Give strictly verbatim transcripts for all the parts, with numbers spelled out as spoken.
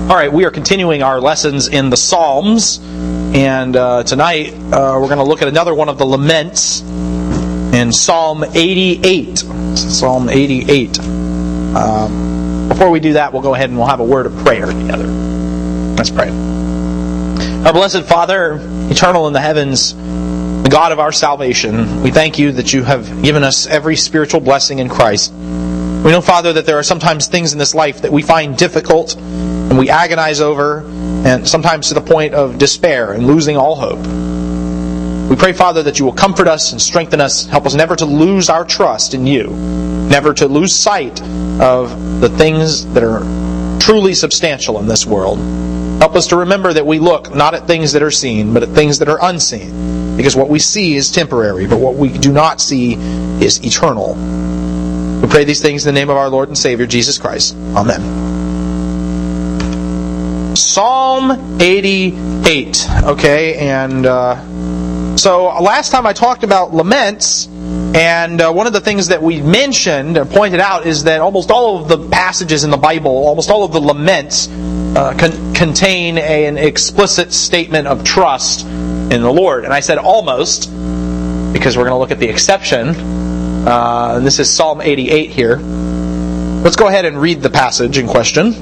All right, we are continuing our lessons in the Psalms, and uh, tonight uh, we're going to look at another one of the laments in Psalm eighty-eight. Psalm eighty-eight. Um, before we do that, we'll go ahead and we'll have a word of prayer together. Let's pray. Our blessed Father, eternal in the heavens, the God of our salvation, we thank you that you have given us every spiritual blessing in Christ. We know, Father, that there are sometimes things in this life that we find difficult and we agonize over, and sometimes to the point of despair and losing all hope. We pray, Father, that you will comfort us and strengthen us, help us never to lose our trust in you, never to lose sight of the things that are truly substantial in this world. Help us to remember that we look not at things that are seen, but at things that are unseen, because what we see is temporary, but what we do not see is eternal. We pray these things in the name of our Lord and Savior, Jesus Christ. Amen. Psalm eighty-eight. Okay, and uh, so last time I talked about laments, and uh, one of the things that we mentioned and pointed out is that almost all of the passages in the Bible, almost all of the laments, uh, con- contain a, an explicit statement of trust in the Lord. And I said almost, because we're going to look at the exception. Uh, this is Psalm eighty-eight here. Let's go ahead and read the passage in question.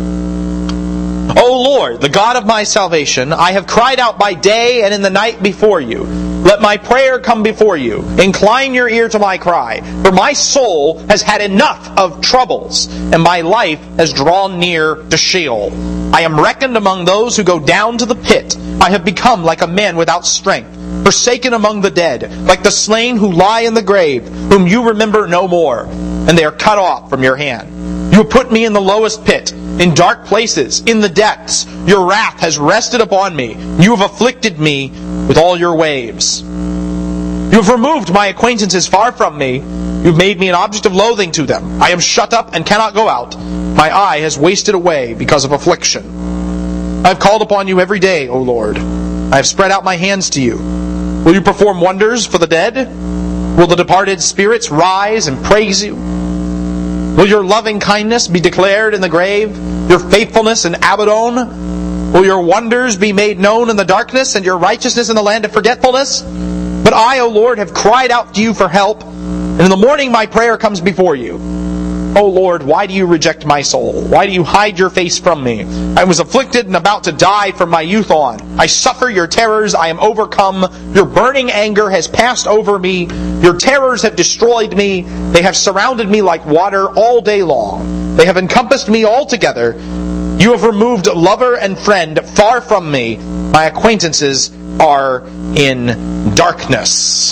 O Lord, the God of my salvation, I have cried out by day and in the night before you. Let my prayer come before you. Incline your ear to my cry. For my soul has had enough of troubles, and my life has drawn near to Sheol. I am reckoned among those who go down to the pit. I have become like a man without strength, forsaken among the dead, like the slain who lie in the grave, whom you remember no more, and they are cut off from your hand. You have put me in the lowest pit, in dark places, in the depths. Your wrath has rested upon me. You have afflicted me with all your waves. You have removed my acquaintances far from me. You have made me an object of loathing to them. I am shut up and cannot go out. My eye has wasted away because of affliction. I have called upon you every day, O Lord. I have spread out my hands to you. Will you perform wonders for the dead? Will the departed spirits rise and praise you? Will your loving kindness be declared in the grave? Your faithfulness in Abaddon? Will your wonders be made known in the darkness, and your righteousness in the land of forgetfulness? But I, O Lord, have cried out to you for help, and in the morning my prayer comes before you. O Lord, why do you reject my soul? Why do you hide your face from me? I was afflicted and about to die from my youth on. I suffer your terrors, I am overcome. Your burning anger has passed over me. Your terrors have destroyed me. They have surrounded me like water all day long. They have encompassed me altogether. You have removed lover and friend far from me. My acquaintances are in darkness.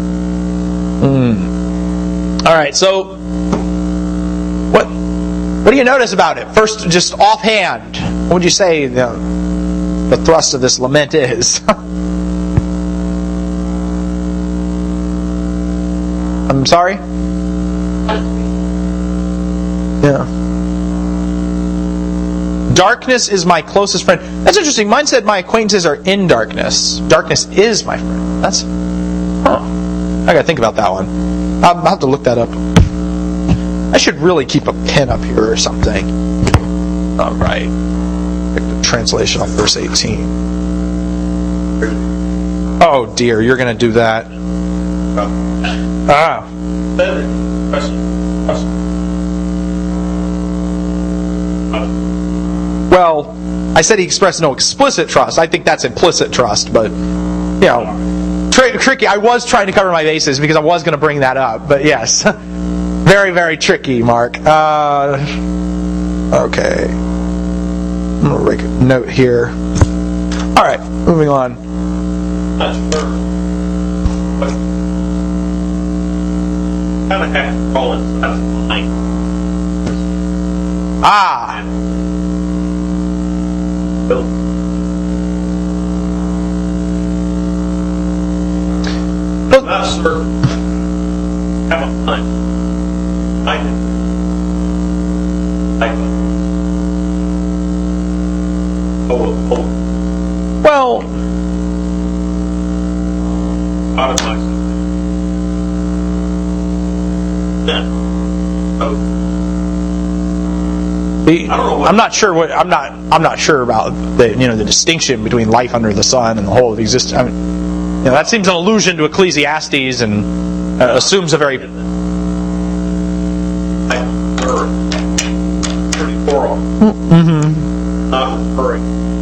Mm. All right, so What what do you notice about it? First, just offhand, what would you say the, the thrust of this lament is? I'm sorry? Yeah. Darkness is my closest friend. That's interesting. Mine said my acquaintances are in darkness. Darkness is my friend. That's... Huh. I gotta think about that one. I'll, I'll have to look that up. I should really keep a pen up here or something. All right. Pick the translation on verse eighteen. Oh dear, you're going to do that. Ah. Well, I said he expressed no explicit trust. I think that's implicit trust, but, you know, tri- tricky. I was trying to cover my bases because I was going to bring that up, but yes. Very, very tricky, Mark. Uh, okay. I'm going to make a note here. Alright, moving on. That's first. But kind of have to call it that's fine. Ah! Well, not certain. Have a fun. I did. I did. Oh, oh. Well, Out of myself. Then, oh. The, I don't know what- I'm not sure what I'm not. I'm not sure about the you know the distinction between life under the sun and the whole of existence. I mean, you know, that seems an allusion to Ecclesiastes and uh, assumes a very. I earth. thirty-four on. Mm-hmm. Not referring.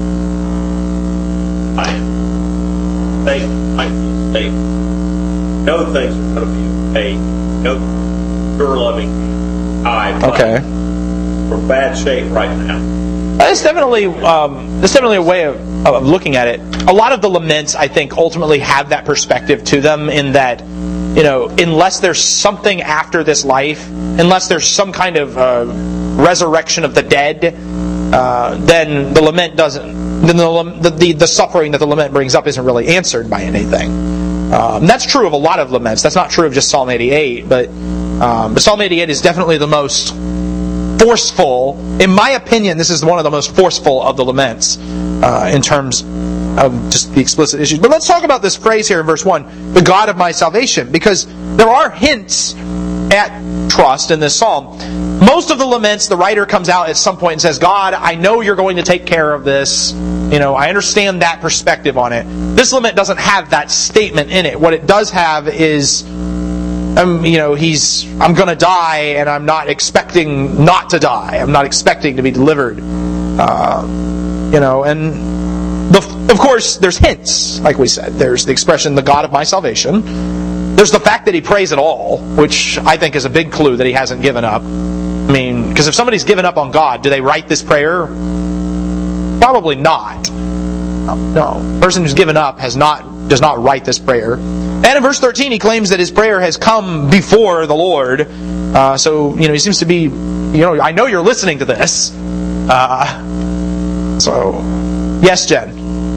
I am safe. I am safe. No things are going to be okay. No, you're loving. I. Okay. We're in bad shape right now. That's definitely um, that's definitely a way of, of looking at it. A lot of the laments, I think, ultimately have that perspective to them. In that, you know, unless there's something after this life, unless there's some kind of uh, resurrection of the dead, uh, then the lament doesn't. Then the, the the suffering that the lament brings up isn't really answered by anything. Um, that's true of a lot of laments. That's not true of just Psalm eighty-eight, but um, but Psalm eighty-eight is definitely the most forceful. In my opinion, this is one of the most forceful of the laments uh, in terms of just the explicit issues. But let's talk about this phrase here in verse one, the God of my salvation, because there are hints at trust in this psalm. Most of the laments, the writer comes out at some point and says, God, I know you're going to take care of this. You know, I understand that perspective on it. This lament doesn't have that statement in it. What it does have is, um, you know, he's, I'm going to die, and I'm not expecting not to die. I'm not expecting to be delivered. Uh, you know, and the, of course, there's hints, like we said. There's the expression, the God of my salvation. There's the fact that he prays at all, which I think is a big clue that he hasn't given up. I mean, because if somebody's given up on God, do they write this prayer? Probably not. No. A person who's given up has not does not write this prayer. And in verse thirteen, he claims that his prayer has come before the Lord. Uh, so, you know, he seems to be, you know, I know you're listening to this. Uh, so, yes, Jen.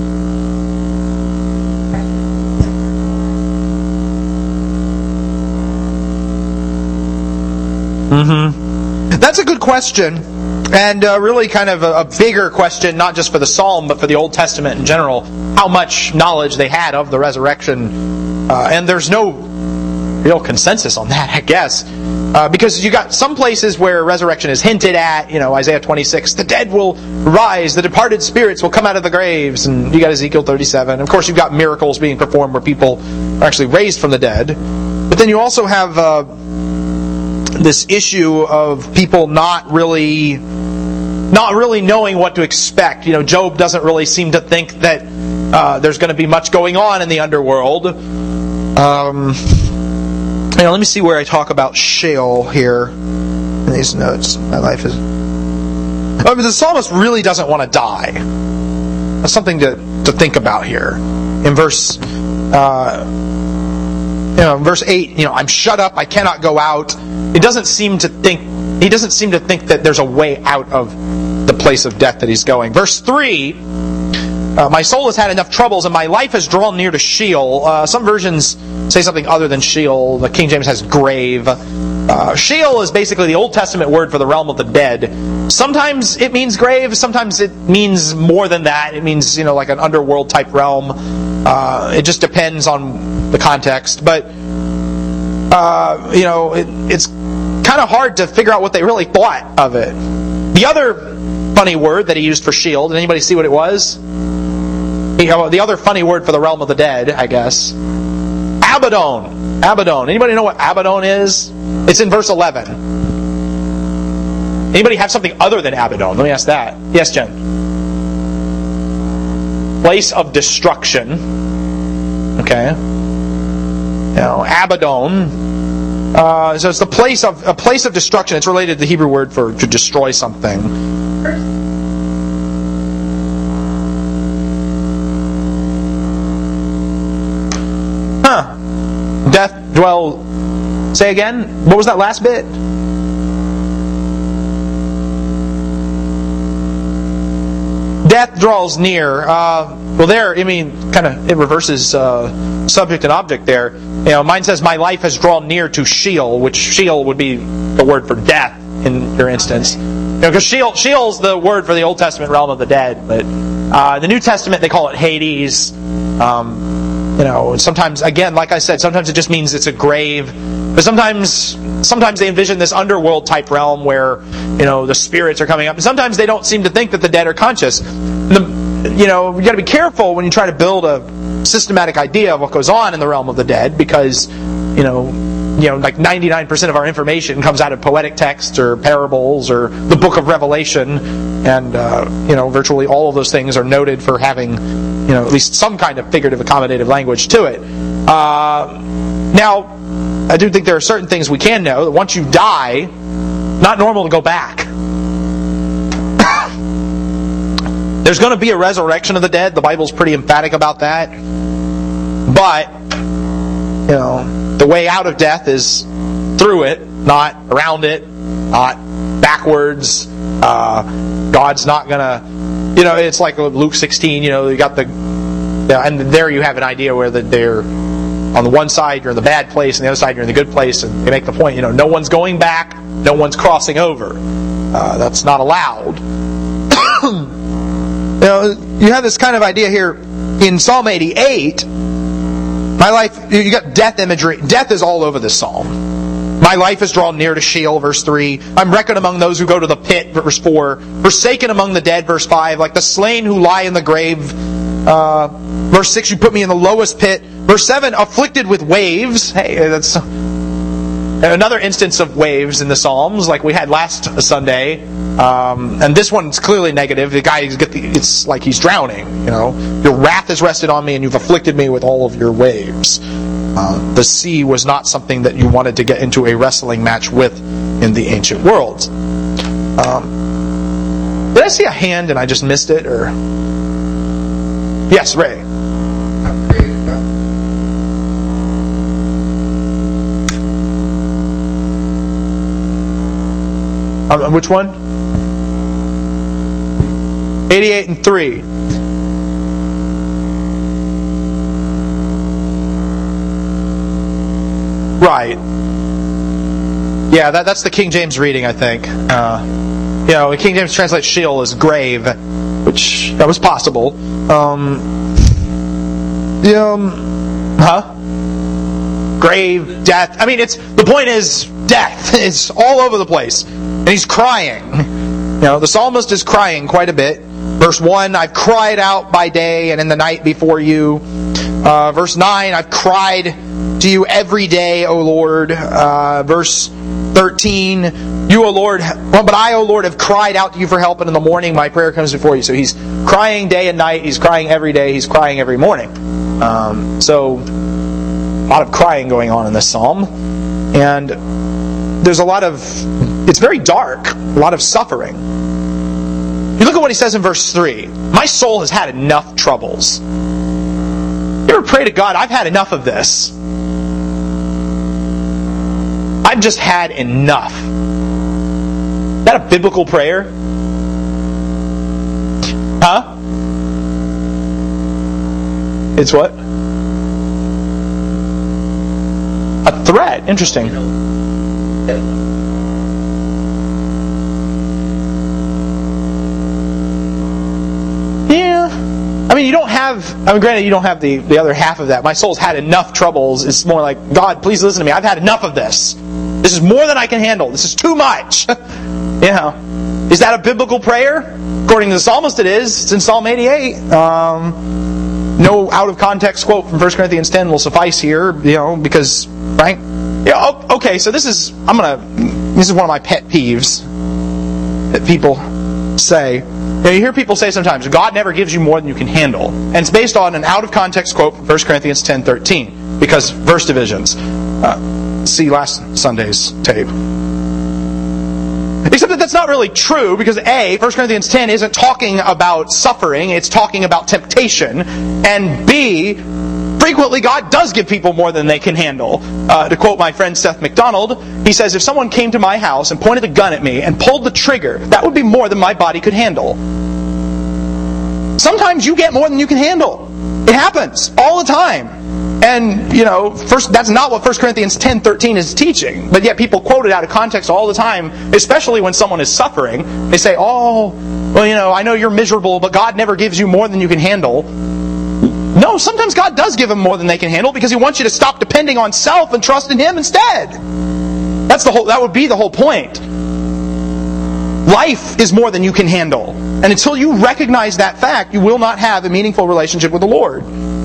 Mm-hmm. That's a good question, and uh, really kind of a, a bigger question, not just for the Psalm, but for the Old Testament in general, how much knowledge they had of the resurrection. Uh, and there's no real consensus on that, I guess. Uh, because you got some places where resurrection is hinted at, you know, Isaiah twenty-six, the dead will rise, the departed spirits will come out of the graves, and you got Ezekiel thirty-seven. Of course, you've got miracles being performed where people are actually raised from the dead. But then you also have Uh, this issue of people not really not really knowing what to expect. You know, Job doesn't really seem to think that uh, there's going to be much going on in the underworld. Um, you know, let me see where I talk about Sheol here in these notes. My life is... I mean, the psalmist really doesn't want to die. That's something to, to think about here. In verse... Uh, You know, verse eight, you know, I'm shut up, I cannot go out. It doesn't seem to think he doesn't seem to think that there's a way out of the place of death that he's going. Verse three, uh, my soul has had enough troubles and my life has drawn near to Sheol. Uh, some versions say something other than Sheol. The King James has grave. Uh, Sheol is basically the Old Testament word for the realm of the dead. Sometimes it means grave, sometimes it means more than that. It means, you know, like an underworld type realm. Uh, it just depends on the context. But, uh, you know, it, it's kind of hard to figure out what they really thought of it. The other funny word that he used for Sheol, did anybody see what it was? The other funny word for the realm of the dead, I guess. Abaddon. Abaddon. Anybody know what Abaddon is? It's in verse eleven. Anybody have something other than Abaddon? Let me ask that. Yes, Jen. Place of destruction. Okay. You know, Abaddon. Uh, so it's the place of a place of destruction. It's related to the Hebrew word for to destroy something. Huh. Death dwell. Say again. What was that last bit? Death draws near. Uh, well, there, I mean, kind of, it reverses uh, subject and object there. You know, mine says, my life has drawn near to Sheol, which Sheol would be the word for death in your instance. You know, because Sheol, Sheol's the word for the Old Testament realm of the dead, but uh, the New Testament, they call it Hades. Um, you know, sometimes, again, like I said, sometimes it just means it's a grave. But sometimes, sometimes they envision this underworld type realm where, you know, the spirits are coming up. And sometimes they don't seem to think that the dead are conscious. The, you know, you got to be careful when you try to build a systematic idea of what goes on in the realm of the dead, because, you know, you know, like ninety-nine percent of our information comes out of poetic texts or parables or the Book of Revelation, and uh, you know, virtually all of those things are noted for having, you know, at least some kind of figurative accommodative language to it. Uh, now, I do think there are certain things we can know that once you die, not normal to go back. There's going to be a resurrection of the dead. The Bible's pretty emphatic about that. But, you know, the way out of death is through it, not around it, not backwards. Uh, God's not going to, you know, it's like Luke sixteen, you know, you got the, and there you have an idea where the, they're, on the one side you're in the bad place, and the other side you're in the good place, and they make the point, you know, no one's going back, no one's crossing over. Uh, that's not allowed. You know, you have this kind of idea here in Psalm eighty-eight. My life, you got death imagery. Death is all over this psalm. My life is drawn near to Sheol, verse three. I'm reckoned among those who go to the pit, verse four. Forsaken among the dead, verse five. Like the slain who lie in the grave. Uh, verse six, you put me in the lowest pit. Verse seven, afflicted with waves. Hey, that's another instance of waves in the Psalms, like we had last Sunday. Um, and this one's clearly negative. The guy, it's like he's drowning. You know, your wrath has rested on me, and you've afflicted me with all of your waves. Uh, the sea was not something that you wanted to get into a wrestling match with in the ancient world. Um, did I see a hand and I just missed it? Or yes, Ray. Um, which one? eighty-eight and three. Right. Yeah, that, that's the King James reading, I think. Uh, you know, King James translates Sheol as grave, which that was possible. Um, um, huh? Grave, death. I mean, it's the point is death. It's all over the place. And he's crying. You know, the psalmist is crying quite a bit. Verse one, I've cried out by day and in the night before you. Uh, verse nine, I've cried to you every day, O Lord. Uh, verse thirteen, you, O Lord, well, but I, O Lord, have cried out to you for help, and in the morning my prayer comes before you. So he's crying day and night. He's crying every day. He's crying every morning. Um, so a lot of crying going on in this psalm. And there's a lot of, it's very dark, a lot of suffering. You look at what he says in verse three. My soul has had enough troubles. You ever pray to God, I've had enough of this. I've just had enough. Is that a biblical prayer? Huh? It's what? A threat. Interesting. Yeah. I mean, you don't have, I mean, granted, you don't have the, the other half of that. My soul's had enough troubles. It's more like, God, please listen to me. I've had enough of this. This is more than I can handle. This is too much. You know. Is that a biblical prayer? According to the psalmist, it is. It's in Psalm eighty-eight. Um, no out-of-context quote from First Corinthians ten will suffice here, you know, because, right? Yeah, okay, so this is, I'm going to, this is one of my pet peeves that people say. You know, you hear people say sometimes, God never gives you more than you can handle. And it's based on an out-of-context quote from First Corinthians ten thirteen, because verse divisions. Uh, see last Sunday's tape. Except that that's not really true, because A, First Corinthians ten isn't talking about suffering, it's talking about temptation. And B, frequently God does give people more than they can handle. Uh, to quote my friend Seth MacDonald, he says, if someone came to my house and pointed a gun at me and pulled the trigger, that would be more than my body could handle. Sometimes you get more than you can handle. It happens all the time. And, you know, first, that's not what First Corinthians ten thirteen is teaching. But yet people quote it out of context all the time, especially when someone is suffering. They say, oh, well, you know, I know you're miserable, but God never gives you more than you can handle. No, sometimes God does give them more than they can handle because He wants you to stop depending on self and trust in Him instead. That's the whole. That would be the whole point. Life is more than you can handle. And until you recognize that fact, you will not have a meaningful relationship with the Lord.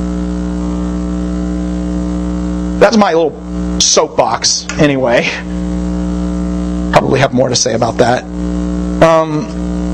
That's my little soapbox, anyway. Probably have more to say about that. Um,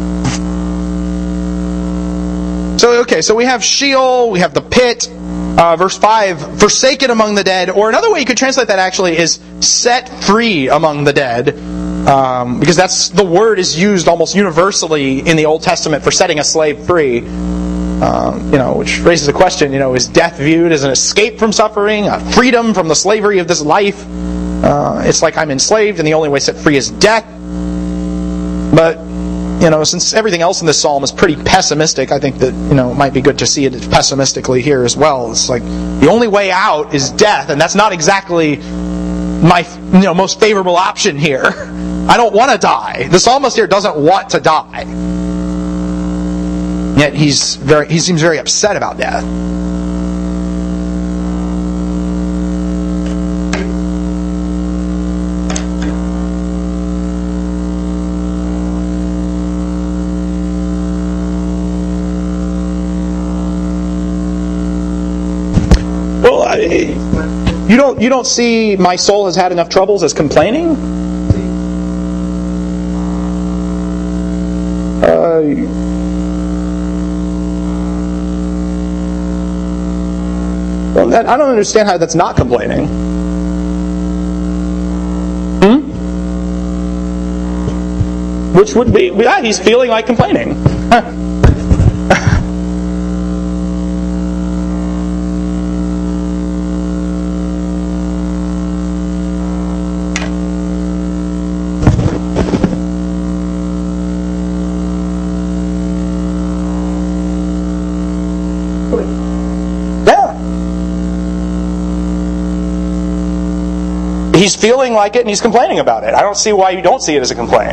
so, okay, so we have Sheol, we have the pit. Uh, verse five, forsaken among the dead. Or another way you could translate that actually is set free among the dead. Um, because that's the word is used almost universally in the Old Testament for setting a slave free. Um, you know, which raises the question, you know, is death viewed as an escape from suffering, a freedom from the slavery of this life? Uh, it's like I'm enslaved and the only way set free is death. But, you know, since everything else in this psalm is pretty pessimistic, I think that, you know, it might be good to see it pessimistically here as well. It's like the only way out is death, and that's not exactly my, you know, most favorable option here. I don't want to die. The psalmist here doesn't want to die. Yet he's very he seems very upset about death. Well, I, you don't you don't see my soul has had enough troubles as complaining? Uh, well, I don't understand how that's not complaining. Hmm? Which would be, yeah, he's feeling like complaining. He's feeling like it and he's complaining about it. I don't see why you don't see it as a complaint.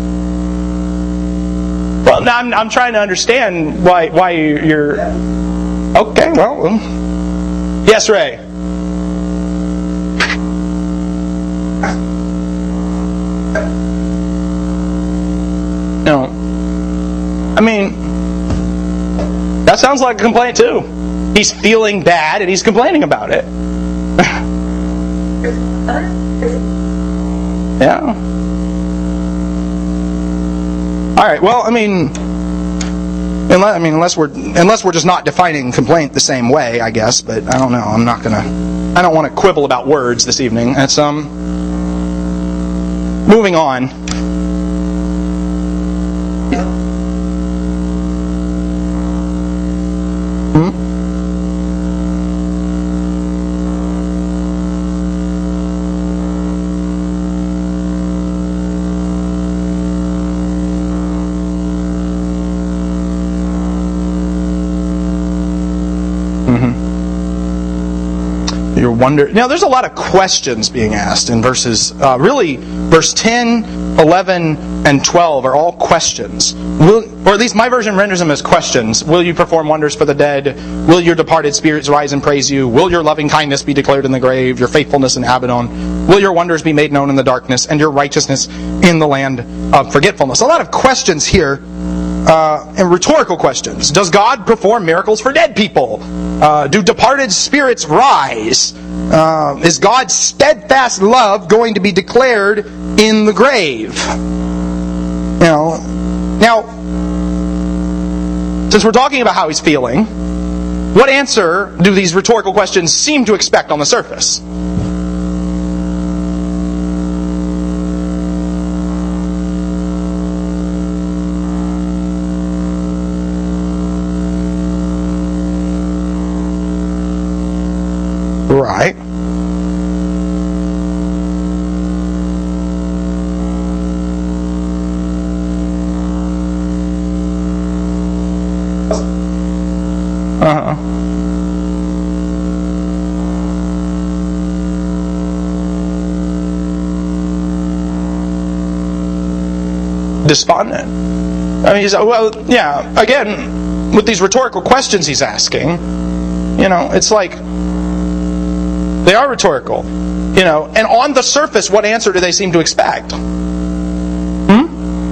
Well, now I'm, I'm trying to understand why why you're... Okay, well... Yes, Ray? No. I mean, that sounds like a complaint too. He's feeling bad and he's complaining about it. Yeah. All right. Well, I mean, unless, I mean, unless we're unless we're just not defining complaint the same way, I guess. But I don't know. I'm not gonna. I don't want to quibble about words this evening. It's um. Moving on. Hmm? Wonder. Now, there's a lot of questions being asked in verses. Uh, really, verse ten, eleven, and twelve are all questions. Will, or at least my version renders them as questions. Will you perform wonders for the dead? Will your departed spirits rise and praise you? Will your loving kindness be declared in the grave? Your faithfulness in Abaddon? Will your wonders be made known in the darkness? And your righteousness in the land of forgetfulness? A lot of questions here. Uh, and rhetorical questions. Does God perform miracles for dead people? Uh, do departed spirits rise? Uh, is God's steadfast love going to be declared in the grave? You know, now, since we're talking about how he's feeling, what answer do these rhetorical questions seem to expect on the surface? Right. Uh-huh. Despondent. I mean, he's, well, yeah, again, with these rhetorical questions he's asking, you You know, it's like, they are rhetorical. You know, and on the surface, what answer do they seem to expect? Hmm?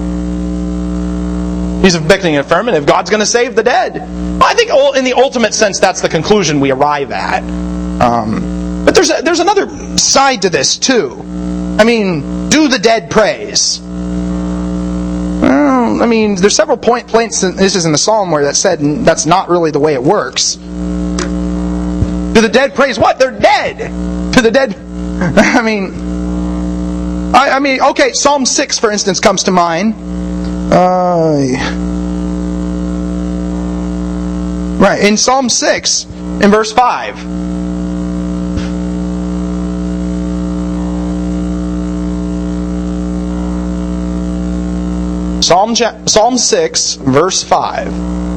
He's expecting an affirmative. God's going to save the dead. Well, I think in the ultimate sense, that's the conclusion we arrive at. Um, but there's a, there's another side to this too. I mean, do the dead praise? Well, I mean, there's several point points. This is in the Psalm where that said that's not really the way it works. Do the dead praise what? They're dead. To the dead. I mean, I, I mean, okay. Psalm six, for instance, comes to mind. Uh, right in Psalm six, in verse five. Psalm, Psalm six, verse five.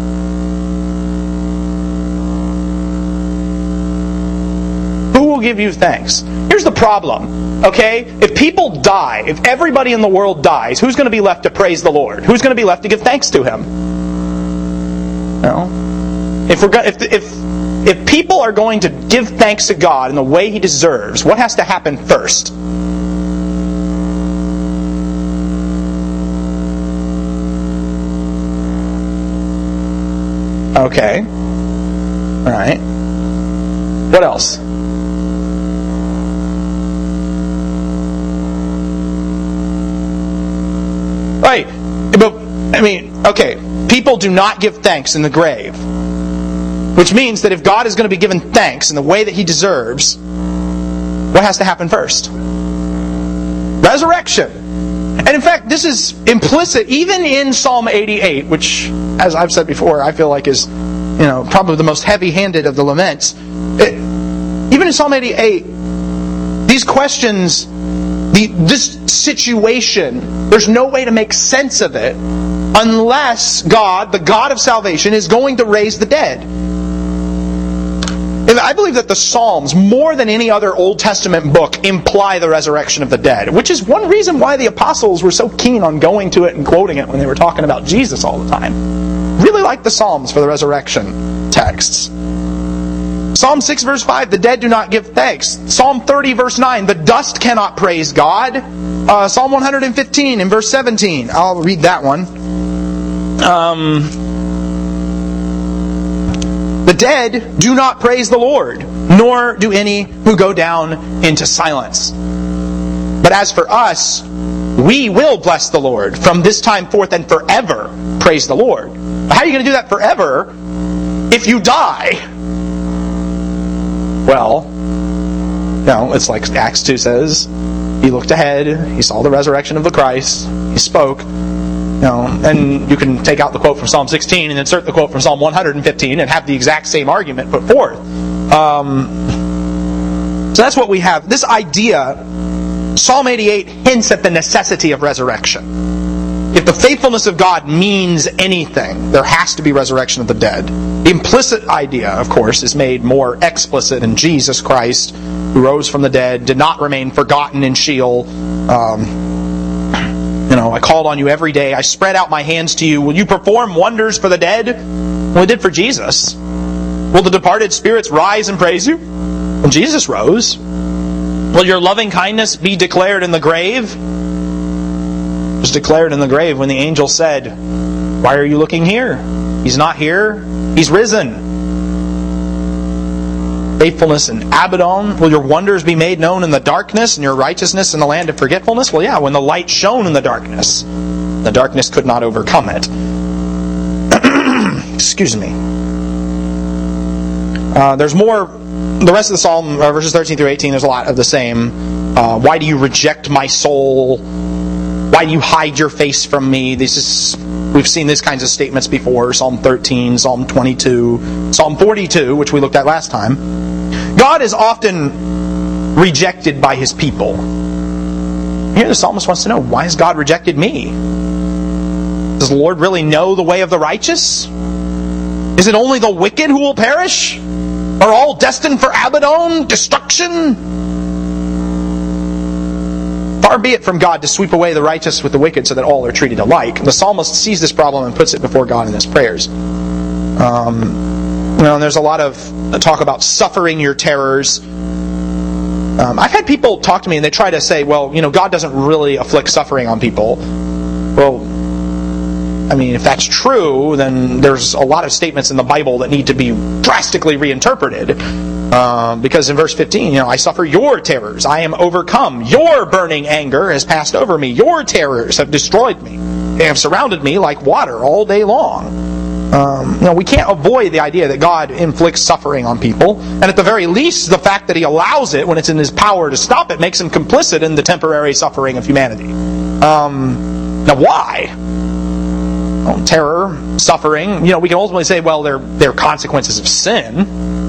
Who will give you thanks? Here's the problem, okay? If people die, if everybody in the world dies, who's going to be left to praise the Lord? Who's going to be left to give thanks to Him? No. If we're go- if if if people are going to give thanks to God in the way He deserves, what has to happen first? Okay. All right. What else? Right. But, I mean, okay. People do not give thanks in the grave. Which means that if God is going to be given thanks in the way that He deserves, what has to happen first? Resurrection. And in fact, this is implicit even in Psalm eighty-eight, which, as I've said before, I feel like is, you know, probably the most heavy-handed of the laments. It, even in Psalm eighty-eight, these questions, the, this situation, there's no way to make sense of it unless God, the God of salvation, is going to raise the dead. And I believe that the Psalms, more than any other Old Testament book, imply the resurrection of the dead, which is one reason why the apostles were so keen on going to it and quoting it when they were talking about Jesus all the time. Really like the Psalms for the resurrection texts. Psalm six verse five, the dead do not give thanks. Psalm thirty verse nine, the dust cannot praise God. Uh, Psalm one hundred fifteen in verse seventeen, I'll read that one. Um... The dead do not praise the Lord, nor do any who go down into silence. But as for us, we will bless the Lord from this time forth and forever. Praise the Lord. How are you going to do that forever if you die? Well, no, it's like Acts two says. He looked ahead, he saw the resurrection of the Christ, he spoke. You know, and you can take out the quote from Psalm sixteen and insert the quote from Psalm one hundred fifteen and have the exact same argument put forth. Um, so that's what we have. This idea, Psalm eighty-eight hints at the necessity of resurrection. If the faithfulness of God means anything, there has to be resurrection of the dead. The implicit idea, of course, is made more explicit in Jesus Christ, who rose from the dead, did not remain forgotten in Sheol. Um, You know, I called on you every day. I spread out my hands to you. Will you perform wonders for the dead? Well, it did for Jesus. Will the departed spirits rise and praise you? Well, Jesus rose. Will your loving kindness be declared in the grave? It was declared in the grave when the angel said, "Why are you looking here? He's not here. He's risen." Faithfulness in Abaddon. Will your wonders be made known in the darkness, and your righteousness in the land of forgetfulness? Well, yeah, when the light shone in the darkness, the darkness could not overcome it. Excuse me. Uh, there's more. The rest of the Psalm, uh, verses thirteen through eighteen, there's a lot of the same. Uh, Why do you reject my soul? Why do you hide your face from me? This is we've seen these kinds of statements before. Psalm thirteen, Psalm twenty-two, Psalm forty-two, which we looked at last time. God is often rejected by His people. Here the psalmist wants to know, why has God rejected me? Does the Lord really know the way of the righteous? Is it only the wicked who will perish? Are all destined for Abaddon, destruction? Far be it from God to sweep away the righteous with the wicked so that all are treated alike. The psalmist sees this problem and puts it before God in his prayers. Um, You know, and there's a lot of talk about suffering your terrors. Um, I've had people talk to me and they try to say, well, you know, God doesn't really afflict suffering on people. Well, I mean, if that's true, then there's a lot of statements in the Bible that need to be drastically reinterpreted. Um, because in verse fifteen, you know, I suffer your terrors. I am overcome. Your burning anger has passed over me. Your terrors have destroyed me. They have surrounded me like water all day long. Um, you know, we can't avoid the idea that God inflicts suffering on people. And at the very least, the fact that He allows it when it's in His power to stop it makes Him complicit in the temporary suffering of humanity. Um, now, why? Well, terror, suffering, you know, we can ultimately say, well, they're, they're consequences of sin.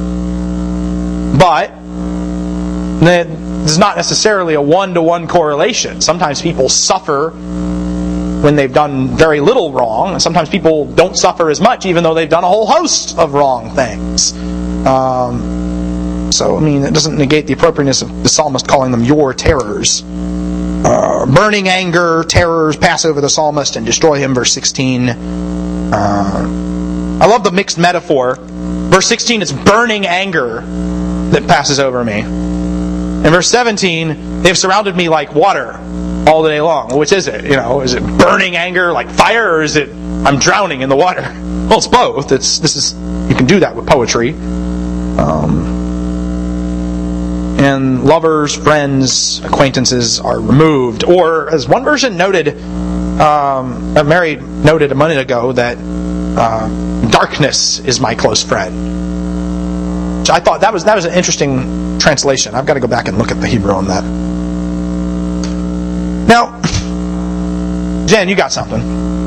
But there's not necessarily a one-to-one correlation. Sometimes people suffer when they've done very little wrong. And sometimes people don't suffer as much even though they've done a whole host of wrong things. Um, so, I mean, it doesn't negate the appropriateness of the psalmist calling them your terrors. Uh, burning anger, terrors pass over the psalmist and destroy him, verse sixteen. Uh, I love the mixed metaphor. Verse sixteen, it's burning anger that passes over me. In verse seventeen, they have surrounded me like water all day long. Which is it? You know, is it burning anger like fire, or is it I'm drowning in the water? Well, it's both. It's this is you can do that with poetry. Um, and lovers, friends, acquaintances are removed, or as one version noted, um, Mary noted a minute ago that uh, darkness is my close friend. Which I thought that was that was an interesting translation. I've got to go back and look at the Hebrew on that. Now, Jen, you got something.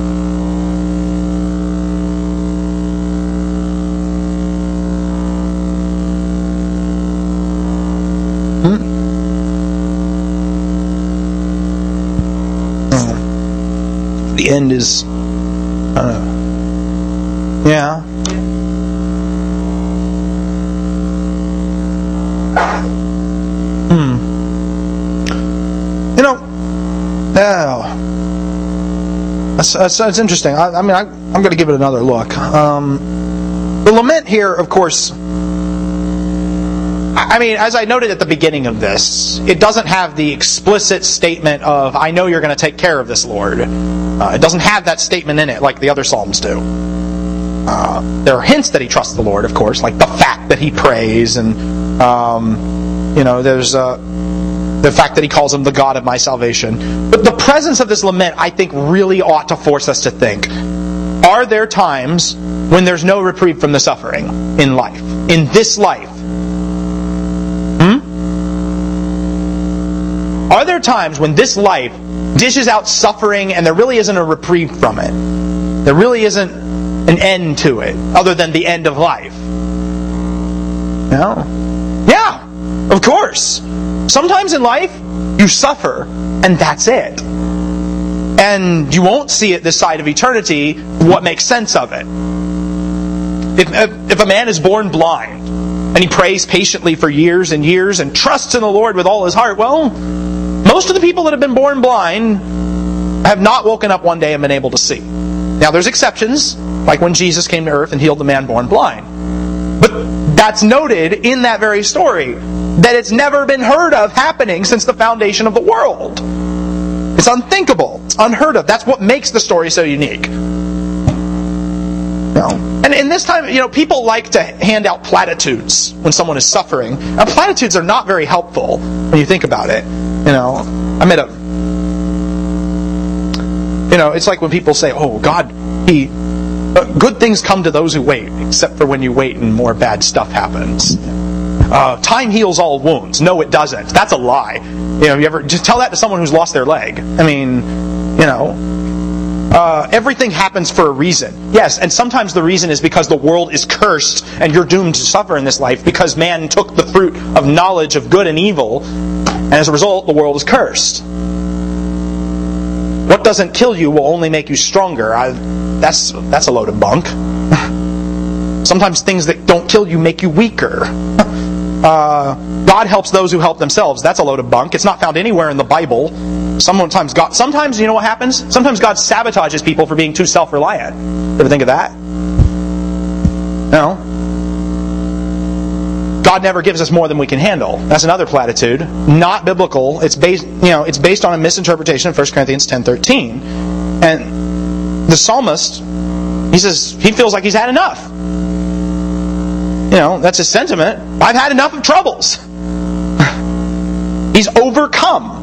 Hmm? Oh. The end is... Uh, yeah. Hmm. You know... Oh, that's, that's, that's interesting. I, I mean, I, I'm going to give it another look. Um, the lament here, of course, I, I mean, as I noted at the beginning of this, it doesn't have the explicit statement of, I know you're going to take care of this, Lord. Uh, it doesn't have that statement in it like the other Psalms do. Uh, there are hints that he trusts the Lord, of course, like the fact that he prays, and, um, you know, there's... Uh, the fact that he calls him the God of my salvation. But the presence of this lament, I think, really ought to force us to think. Are there times when there's no reprieve from the suffering in life? In this life? Hmm? Are there times when this life dishes out suffering and there really isn't a reprieve from it? There really isn't an end to it, other than the end of life? No? Yeah, of course. Sometimes in life, you suffer, and that's it. And you won't see it this side of eternity, what makes sense of it. If, if a man is born blind, and he prays patiently for years and years, and trusts in the Lord with all his heart, well, most of the people that have been born blind have not woken up one day and been able to see. Now there's exceptions, like when Jesus came to earth and healed the man born blind. But that's noted in that very story, that it's never been heard of happening since the foundation of the world. It's unthinkable. It's unheard of. That's what makes the story so unique. You know? And in this time, you know, people like to hand out platitudes when someone is suffering. Now, platitudes are not very helpful when you think about it. You know, I met a... You know, it's like when people say, oh, God, He... good things come to those who wait, except for when you wait and more bad stuff happens. Uh, time heals all wounds. No, it doesn't. That's a lie. You know, you ever just tell that to someone who's lost their leg? I mean, you know, uh, everything happens for a reason. Yes, and sometimes the reason is because the world is cursed and you're doomed to suffer in this life because man took the fruit of knowledge of good and evil, and as a result, the world is cursed. What doesn't kill you will only make you stronger. I, that's that's a load of bunk. Sometimes things that don't kill you make you weaker. Uh, God helps those who help themselves. That's a load of bunk. It's not found anywhere in the Bible. Sometimes God. Sometimes you know what happens? Sometimes God sabotages people for being too self-reliant. Ever think of that? No. God never gives us more than we can handle. That's another platitude. Not biblical. It's based, you know, it's based on a misinterpretation of First Corinthians ten thirteen. And the psalmist, he says he feels like he's had enough. You know, that's his sentiment. I've had enough of troubles. He's overcome.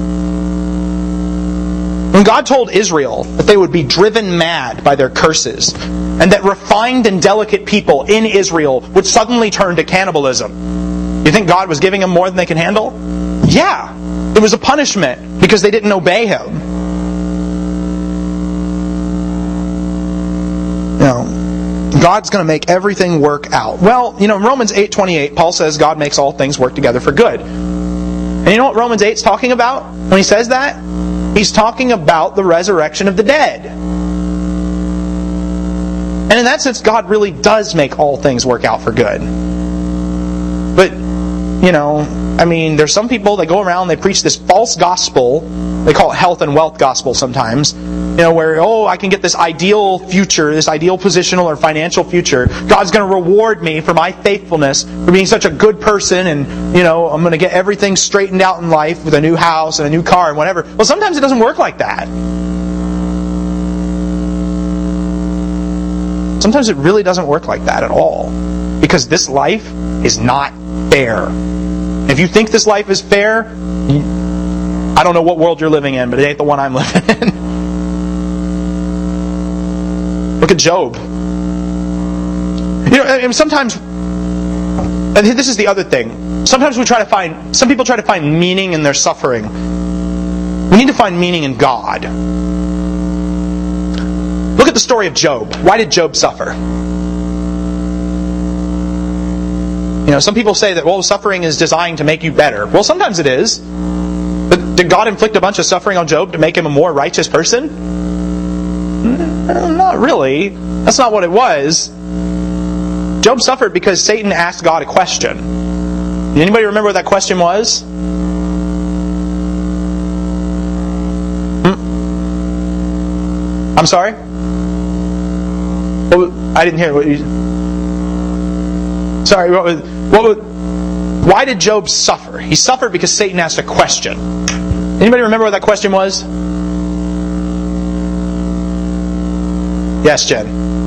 When God told Israel that they would be driven mad by their curses, and that refined and delicate people in Israel would suddenly turn to cannibalism, you think God was giving them more than they can handle? Yeah. It was a punishment because they didn't obey Him. You know, God's going to make everything work out. Well, you know, in Romans eight twenty-eight, Paul says God makes all things work together for good. And you know what Romans eight is talking about when he says that? He's talking about the resurrection of the dead. And in that sense, God really does make all things work out for good. But, you know, I mean, there's some people that go around, they preach this false gospel. They call it health and wealth gospel sometimes. You know, where, oh, I can get this ideal future, this ideal positional or financial future. God's going to reward me for my faithfulness, for being such a good person, and, you know, I'm going to get everything straightened out in life with a new house and a new car and whatever. Well, sometimes it doesn't work like that. Sometimes it really doesn't work like that at all. Because this life is not fair. If you think this life is fair, I don't know what world you're living in, but it ain't the one I'm living in. Look at Job. You know, and sometimes, and this is the other thing. Sometimes we try to find, some people try to find meaning in their suffering. We need to find meaning in God. Look at the story of Job. Why did Job suffer? You know, some people say that, well, suffering is designed to make you better. Well, sometimes it is. But did God inflict a bunch of suffering on Job to make him a more righteous person? Not really. That's not what it was. Job suffered because Satan asked God a question. Anybody remember what that question was? Hmm? I'm sorry? What was, I didn't hear what you... Sorry, what was, what was... Why did Job suffer? He suffered because Satan asked a question. Anybody remember what that question was? Yes, Jen.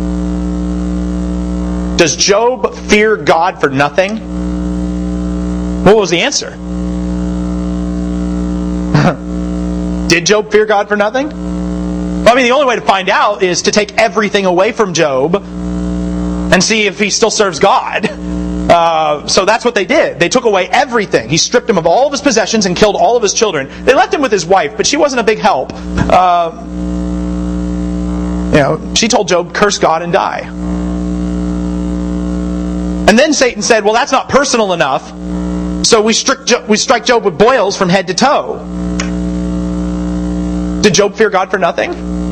Does Job fear God for nothing? What was the answer? Did Job fear God for nothing? Well, I mean, the only way to find out is to take everything away from Job and see if he still serves God. Uh, so that's what they did. They took away everything. He stripped him of all of his possessions and killed all of his children. They left him with his wife, but she wasn't a big help. Uh, You know, she told Job, curse God and die. And then Satan said, well, that's not personal enough, so we strike, jo- we strike Job with boils from head to toe. Did Job fear God for nothing?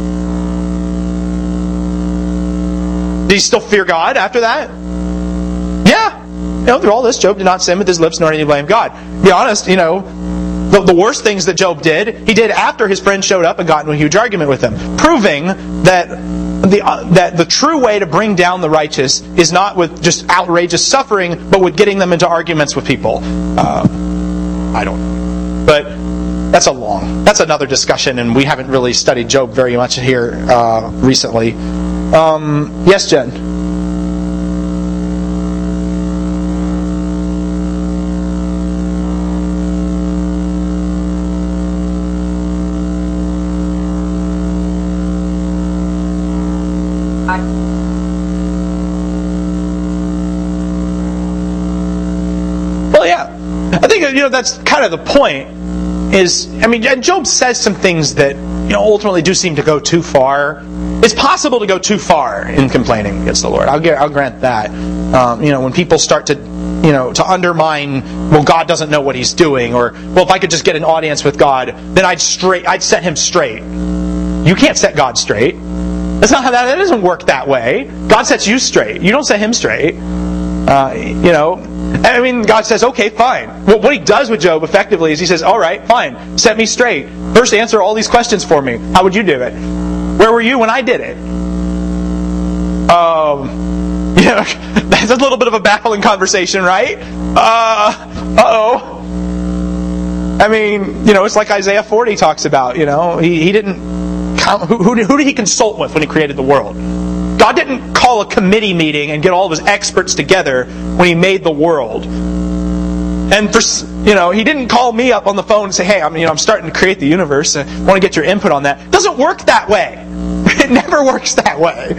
Did he still fear God after that? Yeah. You know, through all this, Job did not sin with his lips, nor did he blame God. To be honest, you know, The, the worst things that Job did, he did after his friend showed up and got into a huge argument with him, proving that the uh, that the true way to bring down the righteous is not with just outrageous suffering, but with getting them into arguments with people. Uh, I don't know. But that's a long, that's another discussion, and we haven't really studied Job very much here uh, recently. Um, yes, Jen? Well, yeah. I think, you know, that's kind of the point. Is, I mean, and Job says some things that, you know, ultimately do seem to go too far. It's possible to go too far in complaining against the Lord. I'll, get, I'll grant that. Um, you know, when people start to, you know, to undermine, well, God doesn't know what He's doing, or, well, if I could just get an audience with God, then I'd straight, I'd set Him straight. You can't set God straight. That's not how that, that doesn't work that way. God sets you straight. You don't set Him straight. Uh, you know, I mean, God says, okay, fine. Well, what He does with Job effectively is He says, all right, fine, set me straight. First, answer all these questions for me. How would you do it? Where were you when I did it? Um, you know, It's a little bit of a baffling conversation, right? Uh, uh-oh. I mean, you know, it's like Isaiah forty talks about, you know. He, he didn't... Who, who, who did he consult with when he created the world? God didn't call a committee meeting and get all of his experts together when he made the world. And for, you know, he didn't call me up on the phone and say, hey, I'm, you know, I'm starting to create the universe and I want to get your input on that. It doesn't work that way. It never works that way.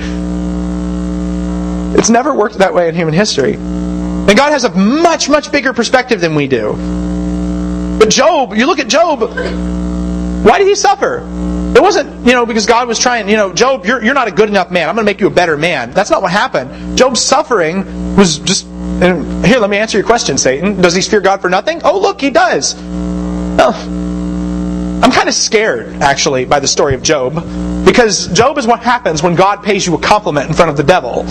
It's never worked that way in human history. And God has a much, much bigger perspective than we do. But Job, you look at Job, why did he suffer? It wasn't, you know, because God was trying, you know, Job, you're, you're not a good enough man. I'm going to make you a better man. That's not what happened. Job's suffering was just, and here, let me answer your question, Satan. Does he fear God for nothing? Oh, look, he does. Well, I'm kind of scared, actually, by the story of Job. Because Job is what happens when God pays you a compliment in front of the devil.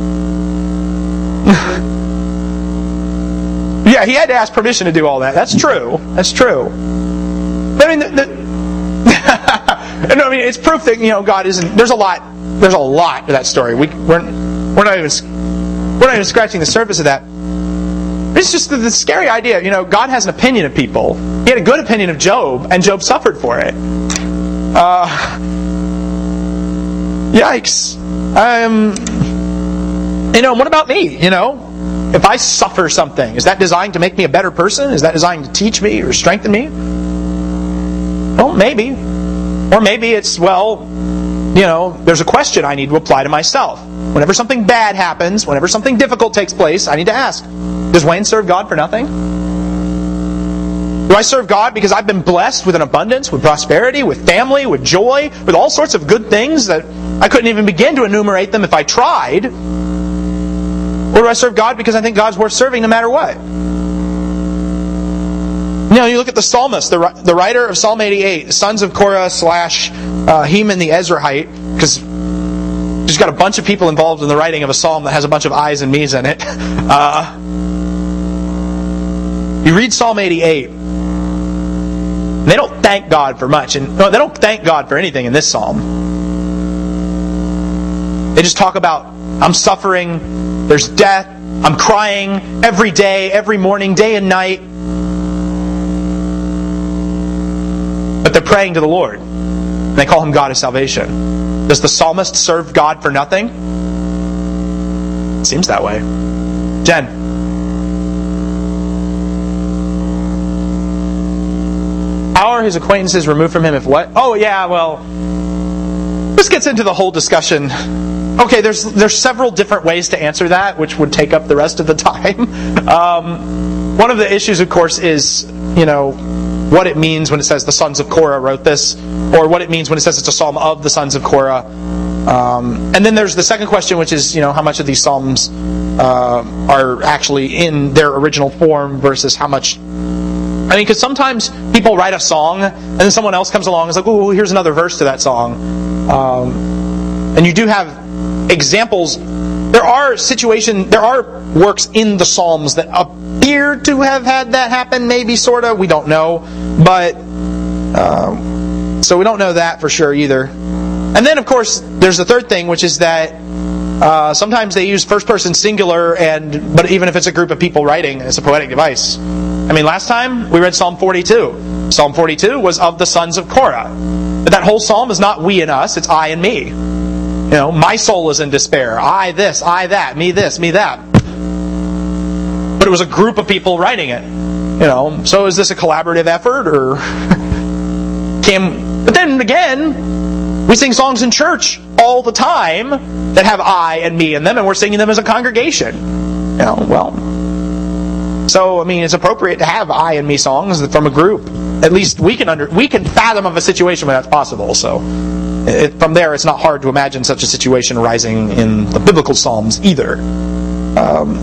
Yeah, he had to ask permission to do all that. That's true. That's true. I mean, the, the, no, I mean, it's proof that, you know, God isn't. There's a lot. There's a lot to that story. We we're we're not even we're not even scratching the surface of that. It's just the, the scary idea. You know, God has an opinion of people. He had a good opinion of Job, and Job suffered for it. Uh, yikes. Um, you know, what about me? You know. If I suffer something, is that designed to make me a better person? Is that designed to teach me or strengthen me? Well, maybe. Or maybe it's, well, you know, there's a question I need to apply to myself. Whenever something bad happens, whenever something difficult takes place, I need to ask, does Wayne serve God for nothing? Do I serve God because I've been blessed with an abundance, with prosperity, with family, with joy, with all sorts of good things that I couldn't even begin to enumerate them if I tried? Or do I serve God because I think God's worth serving no matter what? You know, you look at the psalmist, the, the writer of Psalm eighty-eight, sons of Korah slash uh, Heman the Ezrahite, because he's got a bunch of people involved in the writing of a psalm that has a bunch of I's and me's in it. Uh, you read Psalm eighty-eight, and they don't thank God for much. And no, they don't thank God for anything in this psalm. They just talk about, I'm suffering, there's death, I'm crying every day, every morning, day and night. But they're praying to the Lord. And they call Him God of salvation. Does the psalmist serve God for nothing? It seems that way. Jen. How are his acquaintances removed from him if what? Oh yeah, well, this gets into the whole discussion. Okay, there's there's several different ways to answer that, which would take up the rest of the time. Um, one of the issues, of course, is, you know, what it means when it says the sons of Korah wrote this, or what it means when it says it's a psalm of the sons of Korah. Um, and then there's the second question, which is, you know, how much of these psalms uh, are actually in their original form versus how much. I mean, because sometimes people write a song, and then someone else comes along and is like, "Oh, here's another verse to that song," um, and you do have examples. There are situations, there are works in the Psalms that appear to have had that happen, maybe, sort of. We don't know. But, um, so we don't know that for sure either. And then, of course, there's the third thing, which is that uh, sometimes they use first person singular, and but even if it's a group of people writing, it's a poetic device. I mean, last time we read Psalm forty-two. Psalm forty-two was of the sons of Korah. But that whole psalm is not we and us, it's I and me. You know, my soul is in despair. I this, I that, me this, me that. But it was a group of people writing it. You know, so is this a collaborative effort, or can? But then again, we sing songs in church all the time that have I and me in them, and we're singing them as a congregation. You know, well, so I mean, it's appropriate to have I and me songs from a group. At least we can under we can fathom of a situation where that's possible. So. It, from there, it's not hard to imagine such a situation arising in the biblical Psalms either. Um,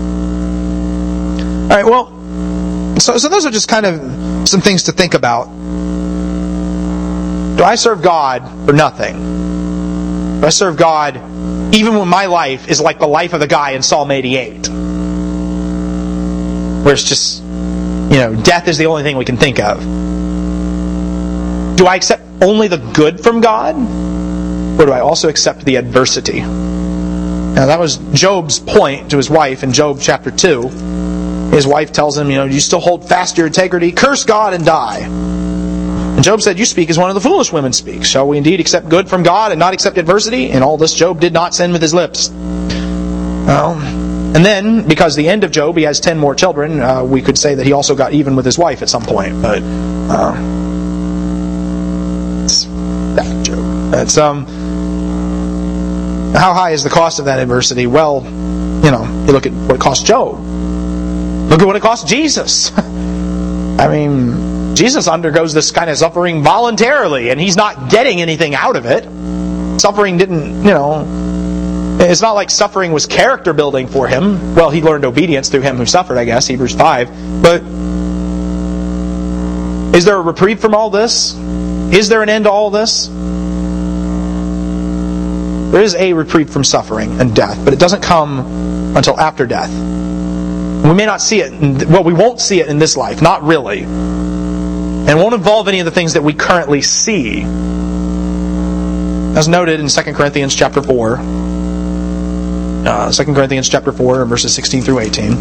all right, well, so, so those are just kind of some things to think about. Do I serve God for nothing? Do I serve God even when my life is like the life of the guy in Psalm eighty-eight? Where it's just, you know, death is the only thing we can think of. Do I accept only the good from God? Or do I also accept the adversity? Now that was Job's point to his wife in Job chapter two. His wife tells him, you know, do you still hold fast to your integrity? Curse God and die. And Job said, you speak as one of the foolish women speak. Shall we indeed accept good from God and not accept adversity? In all this Job did not sin with his lips. Well, and then, because the end of Job, he has ten more children, uh, we could say that he also got even with his wife at some point. But, uh, it's that Job. That's, um, how high is the cost of that adversity? Well, you know, you look at what it cost Job. Look at what it cost Jesus. I mean, Jesus undergoes this kind of suffering voluntarily, and He's not getting anything out of it. Suffering didn't, you know, it's not like suffering was character building for Him. Well, He learned obedience through Him who suffered, I guess, Hebrews five. But is there a reprieve from all this? Is there an end to all this? There is a reprieve from suffering and death, but it doesn't come until after death. We may not see it, in, well, we won't see it in this life, not really. And it won't involve any of the things that we currently see. As noted in Second Corinthians chapter four. Uh, Second Corinthians chapter four, verses sixteen through eighteen.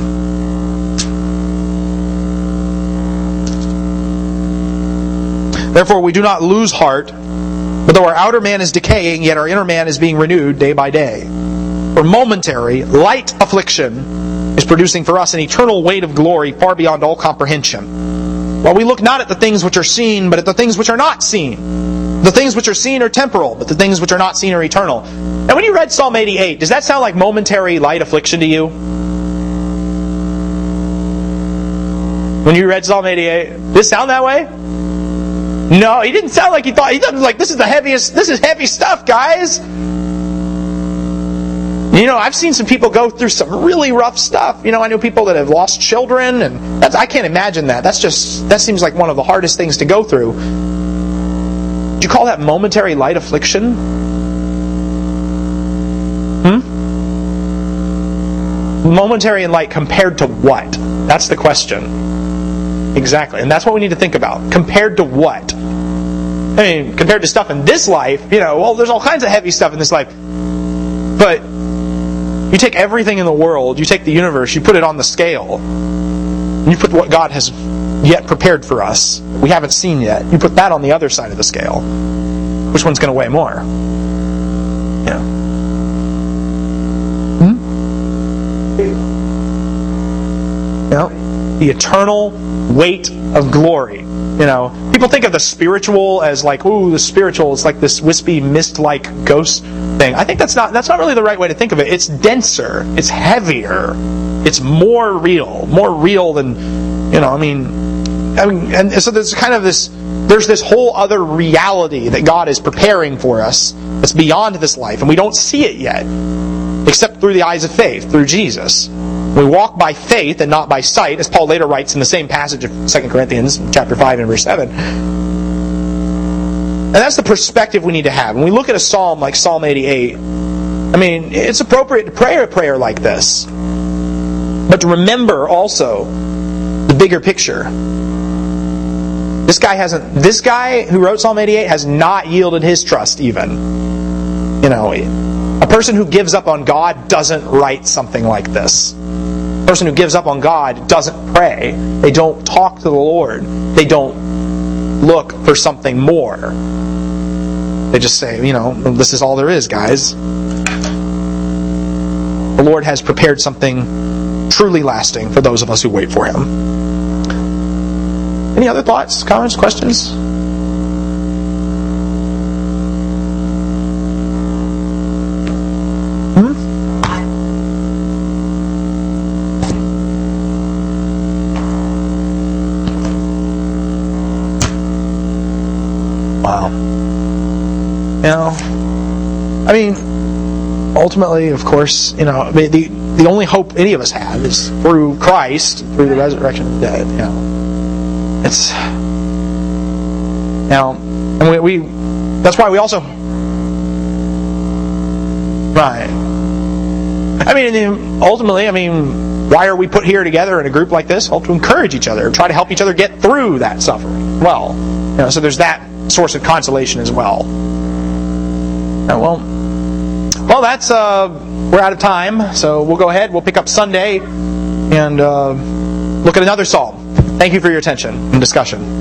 Therefore we do not lose heart, but though our outer man is decaying, yet our inner man is being renewed day by day. For momentary, light affliction is producing for us an eternal weight of glory far beyond all comprehension. While we look not at the things which are seen, but at the things which are not seen. The things which are seen are temporal, but the things which are not seen are eternal. Now when you read Psalm eighty-eight, does that sound like momentary light affliction to you? When you read Psalm eighty-eight, did it sound that way? No, he didn't sound like he thought. He thought like, this is the heaviest, this is heavy stuff, guys. You know, I've seen some people go through some really rough stuff. You know, I know people that have lost children, and that's, I can't imagine that. That's just, that seems like one of the hardest things to go through. Do you call that momentary light affliction? Hmm? Momentary and light compared to what? That's the question. Exactly. And that's what we need to think about. Compared to what? I mean, compared to stuff in this life, you know, well, there's all kinds of heavy stuff in this life. But you take everything in the world, you take the universe, you put it on the scale, and you put what God has yet prepared for us, we haven't seen yet, you put that on the other side of the scale. Which one's going to weigh more? Yeah. Hmm? Yeah. The eternal weight of glory. You know, people think of the spiritual as like, ooh, the spiritual is like this wispy, mist-like ghost thing. I think that's not that's not really the right way to think of it. It's denser. It's heavier. It's more real. More real than, you know, I mean, I mean, and so there's kind of this, there's this whole other reality that God is preparing for us that's beyond this life, and we don't see it yet, except through the eyes of faith, through Jesus. We walk by faith and not by sight, as Paul later writes in the same passage of Second Corinthians chapter five and verse seven. And that's the perspective we need to have. When we look at a psalm like Psalm eighty-eight, I mean, it's appropriate to pray a prayer like this. But to remember also the bigger picture. This guy hasn't, this guy who wrote Psalm eighty-eight has not yielded his trust even. You know, a person who gives up on God doesn't write something like this. A person who gives up on God doesn't pray. They don't talk to the Lord. They don't look for something more. They just say, you know, this is all there is, guys. The Lord has prepared something truly lasting for those of us who wait for Him. Any other thoughts, comments, questions? You know, I mean, ultimately, of course, you know, the the only hope any of us have is through Christ, through the resurrection of the dead. You know, it's now, and we, we that's why we also right. I mean, ultimately, I mean, why are we put here together in a group like this? Well, to encourage each other, try to help each other get through that suffering. Well, you know, so there's that source of consolation as well. Oh, well, well, Well, that's uh, we're out of time, so we'll go ahead. We'll pick up Sunday and uh, look at another psalm. Thank you for your attention and discussion.